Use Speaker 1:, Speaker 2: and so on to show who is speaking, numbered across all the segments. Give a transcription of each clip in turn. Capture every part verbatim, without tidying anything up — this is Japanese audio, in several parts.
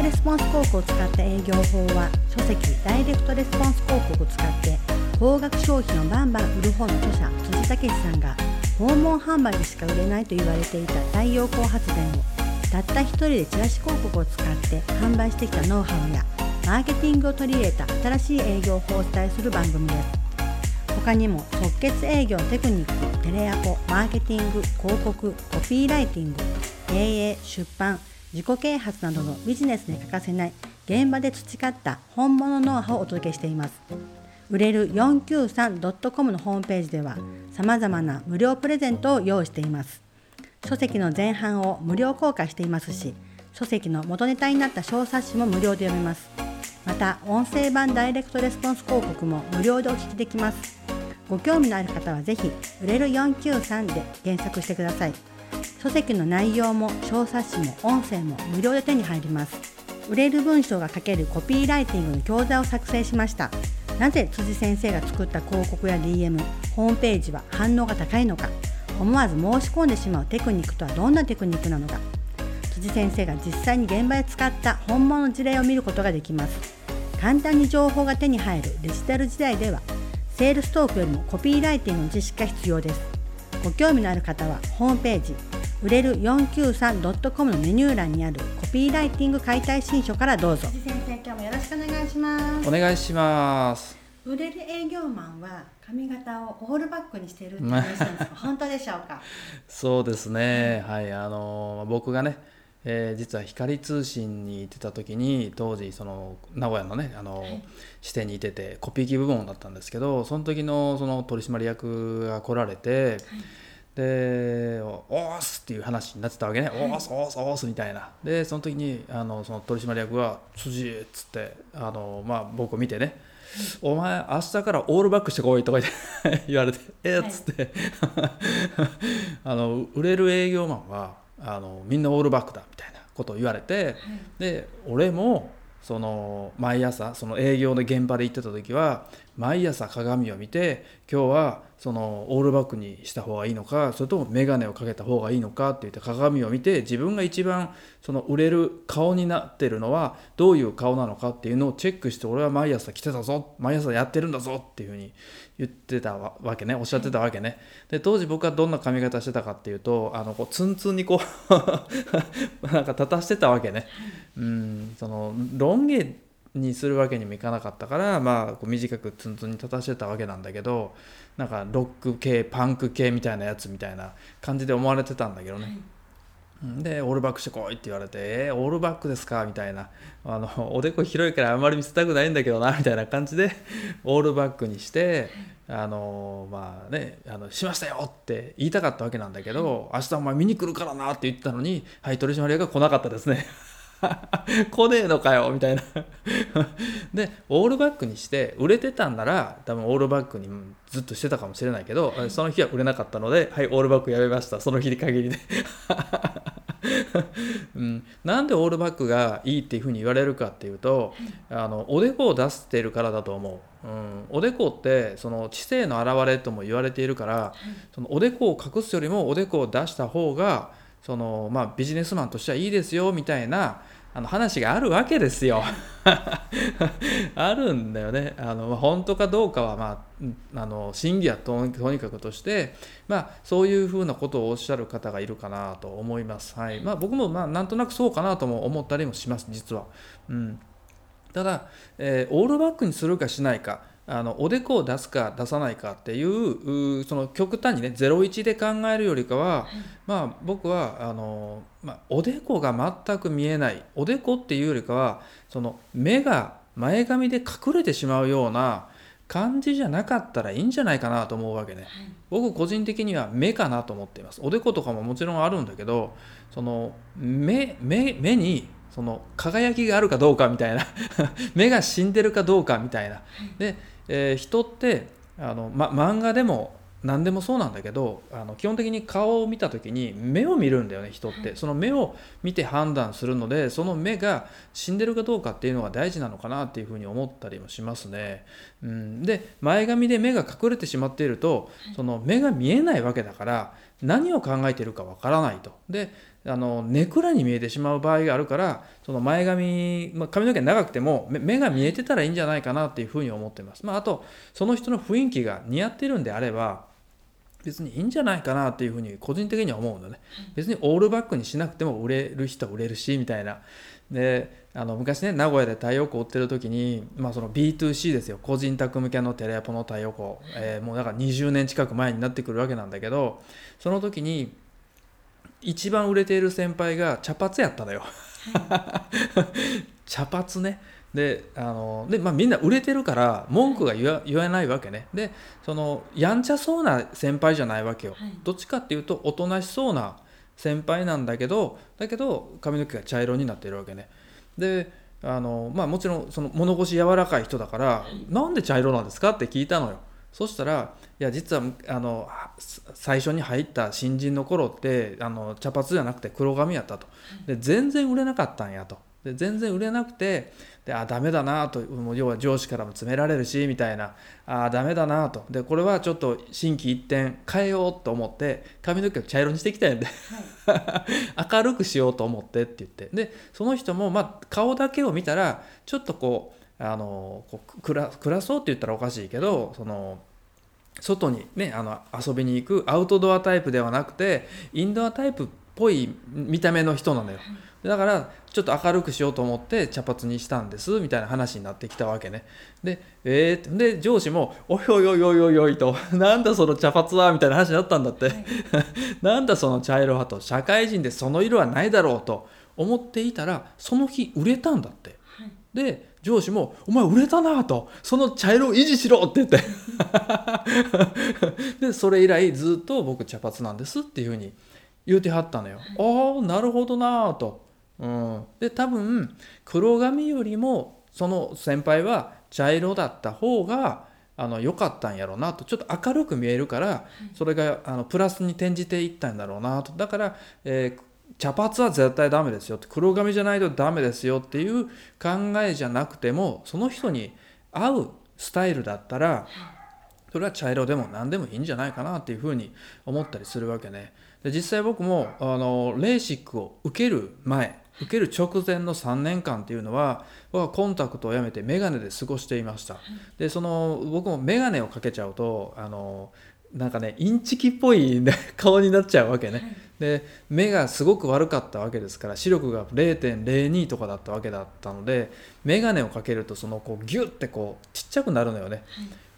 Speaker 1: トレスポンス広告を使った営業法は、書籍ダイレクトレスポンス広告を使って高額商品をバンバン売る方の著者辻武さんが、訪問販売でしか売れないと言われていた太陽光発電をたった一人でチラシ広告を使って販売してきたノウハウやマーケティングを取り入れた新しい営業法をお伝えする番組です。他にも即決営業テクニック、テレアポ、マーケティング、広告、コピーライティング、経営、出版、自己啓発などのビジネスに欠かせない現場で培った本物ノウハウをお届けしています。売れる よんきゅうさんドットコム のホームページでは様々な無料プレゼントを用意しています。書籍の前半を無料公開していますし、書籍の元ネタになった小冊子も無料で読めます。また音声版ダイレクトレスポンス広告も無料でお聞きできます。ご興味のある方はぜひ売れるよんきゅうさんで検索してください。書籍の内容も小冊子も音声も無料で手に入ります。売れる文章が書けるコピーライティングの教材を作成しました。なぜ辻先生が作った広告や ディーエム、ホームページは反応が高いのか、思わず申し込んでしまうテクニックとはどんなテクニックなのか、辻先生が実際に現場で使った本物の事例を見ることができます。簡単に情報が手に入るデジタル時代では、セールストークよりもコピーライティングの知識が必要です。ご興味のある方はホームページ売れる よんきゅうさんドットコム のメニュー欄にあるコピーライティング解体新書からどうぞ。辻先生、今日もよろしくお願いします。
Speaker 2: お願いします。
Speaker 1: 売れる営業マンは髪型をオールバックにしているって話なんですが本当でしょうか？
Speaker 2: そうですね、はい、あの僕がね、えー、実は光通信に行ってた時に、当時その名古屋のねあの、はい、支店にいててコピー機部門だったんですけど、その時のその取締役が来られて、はい、でオースっていう話になってたわけね、はい、オースオースオースみたいな。でその時にあのその取締役が辻っつってあの、まあ、僕を見てね、お前明日からオールバックしてこいとか言われてえっつって、はい、あの売れる営業マンはあのみんなオールバックだみたいなことを言われて、はい、で俺もその毎朝その営業の現場で行ってた時は毎朝鏡を見て、今日はそのオールバックにした方がいいのか、それともメガネをかけた方がいいのかって言って鏡を見て、自分が一番その売れる顔になってるのはどういう顔なのかっていうのをチェックして、俺は毎朝来てたぞ、毎朝やってるんだぞっていうふうに言ってたわけね、おっしゃってたわけね。で当時僕はどんな髪型してたかっていうと、あのこうツンツンにこうなんか立たしてたわけね。うん、そのロン毛にするわけにもいかなかったから、まあこう短くツンツンに立たしてたわけなんだけど、なんかロック系パンク系みたいなやつみたいな感じで思われてたんだけどね、はい、でオールバックしてこいって言われて、えー、オールバックですかみたいな、あのおでこ広いからあんまり見せたくないんだけどなみたいな感じでオールバックにして、あのまあねあのしましたよって言いたかったわけなんだけど、明日お前見に来るからなって言ってたのに、はい取締役が来なかったですね来ねえのかよみたいなでオールバックにして売れてたんなら多分オールバックにずっとしてたかもしれないけど、その日は売れなかったので、はいオールバックやめました、その日に限りで、うん、なんでオールバックがいいっていうふうに言われるかっていうと、あのおでこを出してるからだと思う、うん、おでこってその知性の表れとも言われているから、そのおでこを隠すよりもおでこを出した方がその、まあ、ビジネスマンとしてはいいですよみたいなあの話があるわけですよあるんだよね。あの、まあ、本当かどうかは、まあ、あの真偽はとにかくとして、まあ、そういうふうなことをおっしゃる方がいるかなと思います、はい。まあ、僕もまあなんとなくそうかなとも思ったりもします実は、うん、ただ、えー、オールバックにするかしないか、あのおでこを出すか出さないかっていう、その極端にねゼロイチで考えるよりかは、はい、まあ僕はあの、まあ、おでこが全く見えない、おでこっていうよりかはその目が前髪で隠れてしまうような感じじゃなかったらいいんじゃないかなと思うわけね、はい、僕個人的には目かなと思っています。おでことかももちろんあるんだけど、その 目, 目, 目にその輝きがあるかどうかみたいな目が死んでるかどうかみたいなで、えー、人ってあの、ま、漫画でも何でもそうなんだけど、あの基本的に顔を見た時に目を見るんだよね人って。その目を見て判断するので、その目が死んでるかどうかっていうのが大事なのかなっていうふうに思ったりもしますね、うん、で前髪で目が隠れてしまっているとその目が見えないわけだから、 何を考えているかわからないと。であのネクラに見えてしまう場合があるから、その前髪、まあ、髪の毛長くても目目が見えてたらいいんじゃないかなっていうふうに思ってます。まあ、あとその人の雰囲気が似合ってるんであれば別にいいんじゃないかなっていうふうに個人的には思うのね。別にオールバックにしなくても売れる人は売れるしみたいな。であの昔ね名古屋で太陽光売ってる時に、まあ、その ビーツーシー ですよ、個人宅向けのテレアポの太陽光、えーもうだからにじゅうねん近く前になってくるわけなんだけど、その時に一番売れている先輩が茶髪やったのよ茶髪ね。であので、まあ、みんな売れてるから文句が言わ、言わないわけね。でそのやんちゃそうな先輩じゃないわけよ、
Speaker 1: はい
Speaker 2: どっちかっていうとおとなしそうな先輩なんだけど、だけど髪の毛が茶色になっているわけね。であの、まあ、もちろんその物腰柔らかい人だから、なんで茶色なんですかって聞いたのよ。そしたら、いや実はあの最初に入った新人の頃ってあの茶髪じゃなくて黒髪やったと。で全然売れなかったんやと。で全然売れなくて、であダメだなと、もう要は上司からも詰められるしみたいな、あダメだなと。でこれはちょっと心機一転変えようと思って髪の毛を茶色にしてきたんで、はい、明るくしようと思ってって言って、でその人も、まあ、顔だけを見たらちょっとこうあのこう暗暗そうって言ったらおかしいけど、その外にねあの遊びに行くアウトドアタイプではなくてインドアタイプっぽい見た目の人なのよ。だからちょっと明るくしようと思って茶髪にしたんですみたいな話になってきたわけね。で、えー、で上司もおいおいおいおいおいおいとなんだその茶髪はみたいな話になったんだって、はい、なんだその茶色はと、社会人でその色はないだろうと思っていたらその日売れたんだって、はい、で上司もお前売れたなと、その茶色を維持しろって言ってでそれ以来ずっと僕茶髪なんですっていうふうに言うてはったのよ、はい、ああなるほどなと、うん、で多分黒髪よりもその先輩は茶色だった方があの良かったんやろうなと、ちょっと明るく見えるから、はい、それがあのプラスに転じていったんだろうなと。だから、えー茶髪は絶対ダメですよって、黒髪じゃないとダメですよっていう考えじゃなくても、その人に合うスタイルだったらそれは茶色でも何でもいいんじゃないかなっていうふうに思ったりするわけね。で実際僕もあのレーシックを受ける前受ける直前のさんねんかんっていうのは僕はコンタクトをやめてメガネで過ごしていました。でその僕もメガネをかけちゃうとあのなんかねインチキっぽい顔になっちゃうわけね。で目がすごく悪かったわけですから、視力が れいてんれいに とかだったわけだったので、メガネをかけるとそのこうギュッてこうちっちゃくなるのよね、はい、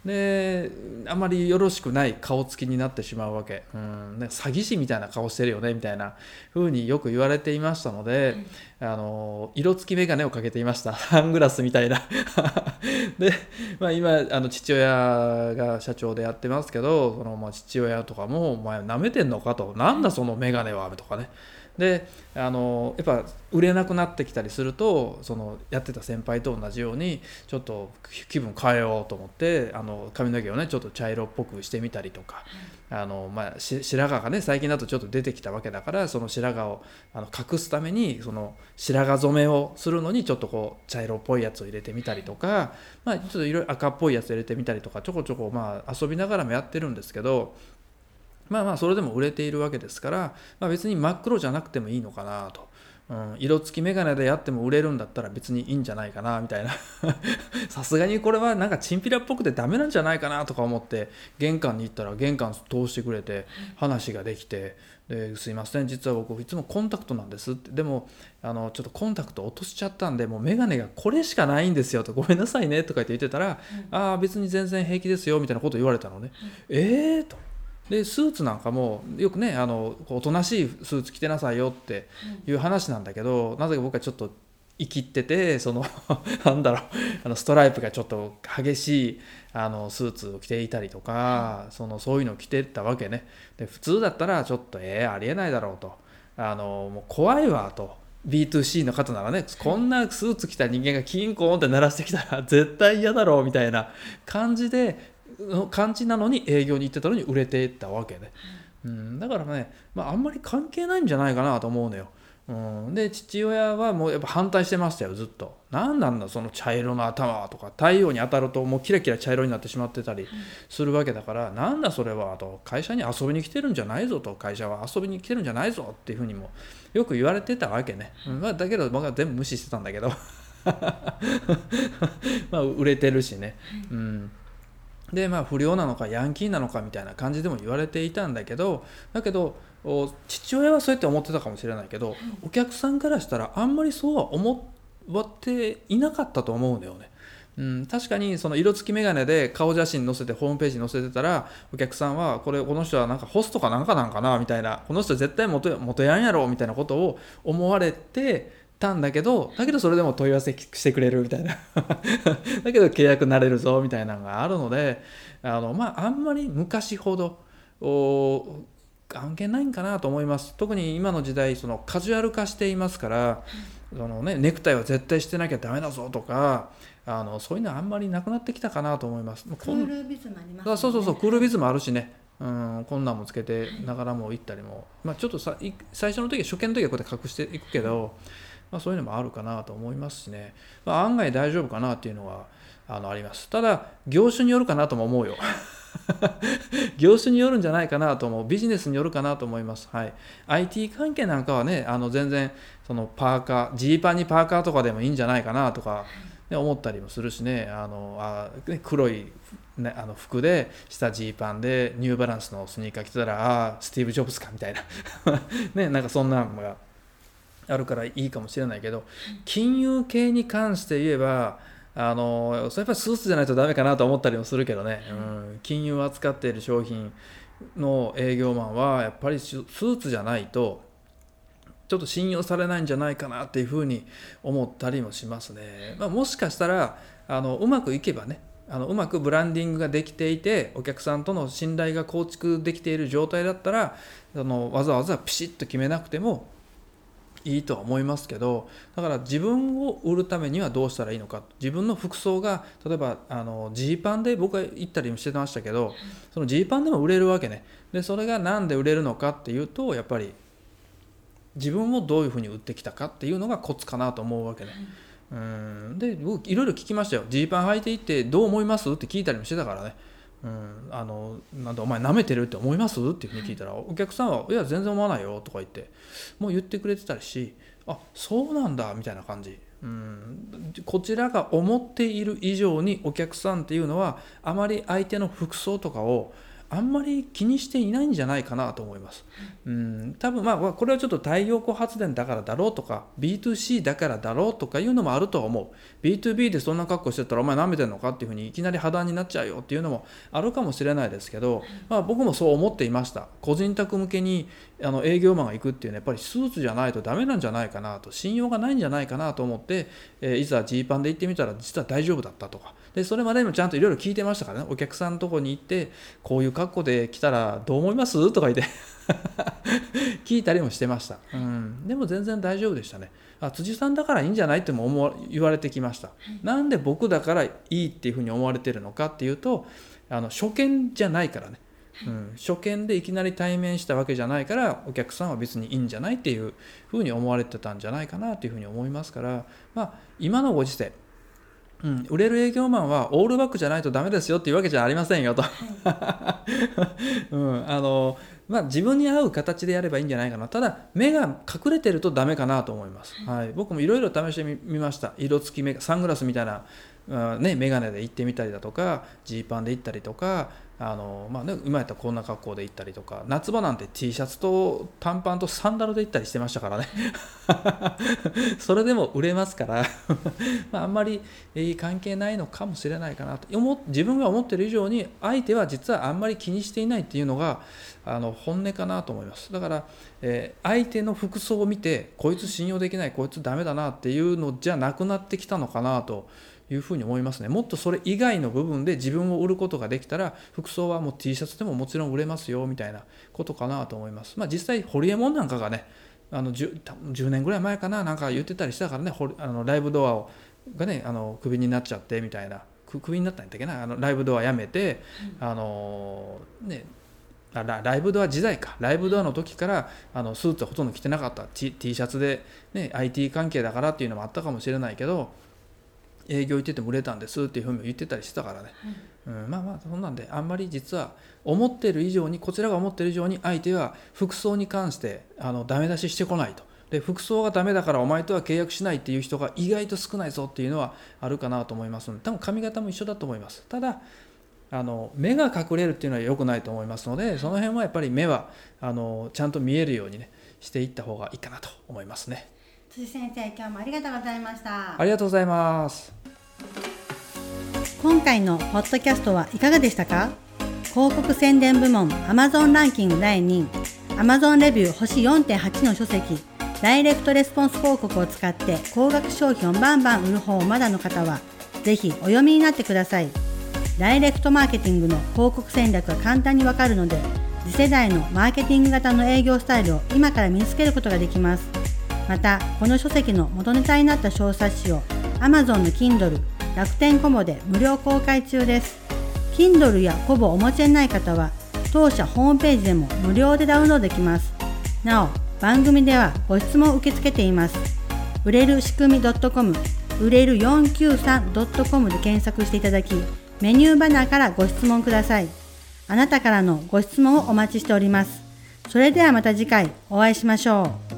Speaker 2: であまりよろしくない顔つきになってしまうわけ、うん、ね、詐欺師みたいな顔してるよねみたいな風によく言われていましたので、はい、あの色付きメガネをかけていました。サングラスみたいなで、まあ、今あの父親が社長でやってますけど、そのまあ父親とかもお前舐めてんのかと、なんだそのメガネはとかね。であのやっぱ売れなくなってきたりすると、そのやってた先輩と同じようにちょっと気分変えようと思ってあの髪の毛をねちょっと茶色っぽくしてみたりとか、あの、まあ、し白髪がね最近だとちょっと出てきたわけだから、その白髪をあの隠すためにその白髪染めをするのにちょっとこう茶色っぽいやつを入れてみたりとか、まあ、ちょっといろいろ赤っぽいやつを入れてみたりとかちょこちょこまあ遊びながらもやってるんですけど、まあまあそれでも売れているわけですから、まあ、別に真っ黒じゃなくてもいいのかなと、うん、色付きメガネでやっても売れるんだったら別にいいんじゃないかなみたいなさすがにこれはなんかチンピラっぽくてダメなんじゃないかなとか思って玄関に行ったら玄関通してくれて話ができて、ですいません実は僕いつもコンタクトなんですって、でもあのちょっとコンタクト落としちゃったんでもうメガネがこれしかないんですよと、ごめんなさいねとか言って言ってたら、うん、ああ別に全然平気ですよみたいなこと言われたのね、うん、えーとでスーツなんかもよくねあのおとなしいスーツ着てなさいよっていう話なんだけど、うん、なぜか僕はちょっと生きっててそのなんだろうあのストライプがちょっと激しいあのスーツを着ていたりとか、うん、そのそういうのを着てたわけね。で普通だったらちょっとえー、ありえないだろうと、あのもう怖いわと、 ビーツーシー の方ならねこんなスーツ着た人間がキンコーンって鳴らしてきたら絶対嫌だろうみたいな感じでの感じなのに営業に行ってたのに売れていったわけで、うん、だからね、まあ、あんまり関係ないんじゃないかなと思うのよ。 うん、で父親はもうやっぱ反対してましたよ、ずっと。何なんだその茶色の頭はとか、太陽に当たるともうキラキラ茶色になってしまってたりするわけだから、なんだそれはと、会社に遊びに来てるんじゃないぞと、会社は遊びに来てるんじゃないぞっていうふうにもよく言われてたわけね、うんまあ、だけど僕は全部無視してたんだけどまあ売れてるしね、うんでまあ不良なのかヤンキーなのかみたいな感じでも言われていたんだけど、だけど父親はそうやって思ってたかもしれないけど、お客さんからしたらあんまりそうは思っていなかったと思うんだよね。うん、確かにその色付き眼鏡で顔写真載せてホームページに載せてたら、お客さんはこれこの人はなんかホストかなんかなんかなみたいな、この人絶対元元ヤンやろみたいなことを思われてたんだけど、だけどそれでも問い合わせしてくれるみたいなだけど契約なれるぞみたいなのがあるので、あのまああんまり昔ほど関係ないんかなと思います。特に今の時代そのカジュアル化していますから、うんそのね、ネクタイは絶対してなきゃダメだぞとか、あのそういうのはあんまりなくなってきたかなと思います。
Speaker 1: クールビズもありますね。
Speaker 2: そうそうそうクールビズもあるしね、うん、こんなんもつけてながらも行ったりも、まあ、ちょっとさ最初の時初見の時はこうやって隠していくけど、まあ、そういうのもあるかなと思いますしね、まあ、案外大丈夫かなっていうのはあのあります。ただ業種によるかなとも思うよ業種によるんじゃないかなと思う、ビジネスによるかなと思います、はい、アイティー 関係なんかはね、あの全然そのパーカージーパンにパーカーとかでもいいんじゃないかなとか、ね、思ったりもするしね、あのあ黒い、ね、あの服で下ジーパンでニューバランスのスニーカー着てたら、あスティーブ・ジョブズかみたいなね、なんかそんなのがあるからいいかもしれないけど、金融系に関して言えばあのそれやっぱりスーツじゃないとダメかなと思ったりもするけどね、うん、金融を扱っている商品の営業マンはやっぱりスーツじゃないとちょっと信用されないんじゃないかなっていうふうに思ったりもしますね。まあ、もしかしたらあのうまくいけばね、あのうまくブランディングができていてお客さんとの信頼が構築できている状態だったら、あのわざわざピシッと決めなくてもいいとは思いますけど、だから自分を売るためにはどうしたらいいのか、自分の服装が例えばあのジーパンで僕は行ったりもしてましたけど、そのジーパンでも売れるわけね。でそれがなんで売れるのかっていうと、やっぱり自分をどういうふうに売ってきたかっていうのがコツかなと思うわけね。うんで僕いろいろ聞きましたよ。ジーパン履いていってどう思いますって聞いたりもしてたからね。うん、あのなんだお前舐めてるって思いますっていうふうに聞いたら、お客さんはいや全然思わないよとか言ってもう言ってくれてたりし、あそうなんだみたいな感じ、うん、こちらが思っている以上にお客さんっていうのはあまり相手の服装とかをあんまり気にしていないんじゃないかなと思います。うん、多分まあこれはちょっと太陽光発電だからだろうとか ビーツーシー だからだろうとかいうのもあるとは思う。 ビーツービー でそんな格好してたらお前舐めてんのかっていうふうにいきなり破談になっちゃうよっていうのもあるかもしれないですけど、まあ、僕もそう思っていました。個人宅向けにあの営業マンが行くっていうのはやっぱりスーツじゃないとダメなんじゃないかなと、信用がないんじゃないかなと思って、えー、いざジーパンで行ってみたら実は大丈夫だったとかで、それまでにもちゃんといろいろ聞いてましたからね。お客さんのところに行ってこういう格好で来たらどう思いますとか言って聞いたりもしてました、うん、でも全然大丈夫でしたね。あ辻さんだからいいんじゃないっても思わ言われてきました、はい、なんで僕だからいいっていうふうに思われてるのかっていうと、あの初見じゃないからね、うん、初見でいきなり対面したわけじゃないからお客さんは別にいいんじゃないっていうふうに思われてたんじゃないかなというふうに思いますから、まあ、今のご時世うん、売れる営業マンはオールバックじゃないとダメですよっていうわけじゃありませんよと、うんあのまあ、自分に合う形でやればいいんじゃないかな。ただ目が隠れてるとダメかなと思います、はい、僕もいろいろ試してみました。色付きメガサングラスみたいな、うんね、メガネで行ってみたりだとかジーパンで行ったりとか、あの、まあね、今やったらこんな格好で行ったりとか、夏場なんて T シャツと短パンとサンダルで行ったりしてましたからねそれでも売れますからまああんまり関係ないのかもしれないかなと思自分が思っている以上に相手は実はあんまり気にしていないっていうのがあの本音かなと思います。だから、えー、相手の服装を見てこいつ信用できないこいつダメだなっていうのじゃなくなってきたのかなというふうに思いますね。もっとそれ以外の部分で自分を売ることができたら服装はもう T シャツでももちろん売れますよみたいなことかなと思います。まあ、実際ホリエモンなんかがねあの 10, じゅうねんぐらい前かななんか言ってたりしたからね、あのライブドアをがねあのクビになっちゃってみたいな、クビになったんだっけな、あのライブドアやめて、うん、あのねあラライブドア時代かライブドアの時からあのスーツはほとんど着てなかった T, T シャツで、ね、アイティー 関係だからっていうのもあったかもしれないけど営業行ってても売れたんですっていうふうに言ってたりしてたからね、はいうん、まあまあそんなんであんまり実は思ってる以上にこちらが思ってる以上に相手は服装に関してあのダメ出ししてこないとで服装がダメだからお前とは契約しないっていう人が意外と少ないぞっていうのはあるかなと思いますので多分髪型も一緒だと思います。ただあの目が隠れるっていうのは良くないと思いますのでその辺はやっぱり目はあのちゃんと見えるようにねしていった方がいいかなと思いますね。
Speaker 1: 辻先生、今日もありがとうございました。
Speaker 2: ありがとうございます。
Speaker 1: 今回のポッドキャストはいかがでしたか？広告宣伝部門 Amazon ランキングだいにい Amazon レビュー星 よんてんはち の書籍ダイレクトレスポンス広告を使って高額商品をバンバン売る方まだの方はぜひお読みになってください。ダイレクトマーケティングの広告戦略が簡単にわかるので次世代のマーケティング型の営業スタイルを今から身につけることができます。またこの書籍の元ネタになった小冊子を Amazon の Kindle、楽天コボで無料公開中です。 Kindle やコボをお持ちでない方は当社ホームページでも無料でダウンロードできます。なお番組ではご質問を受け付けています。売れる仕組み .com 売れる よんきゅうさん .com で検索していただきメニューバナーからご質問ください。あなたからのご質問をお待ちしております。それではまた次回お会いしましょう。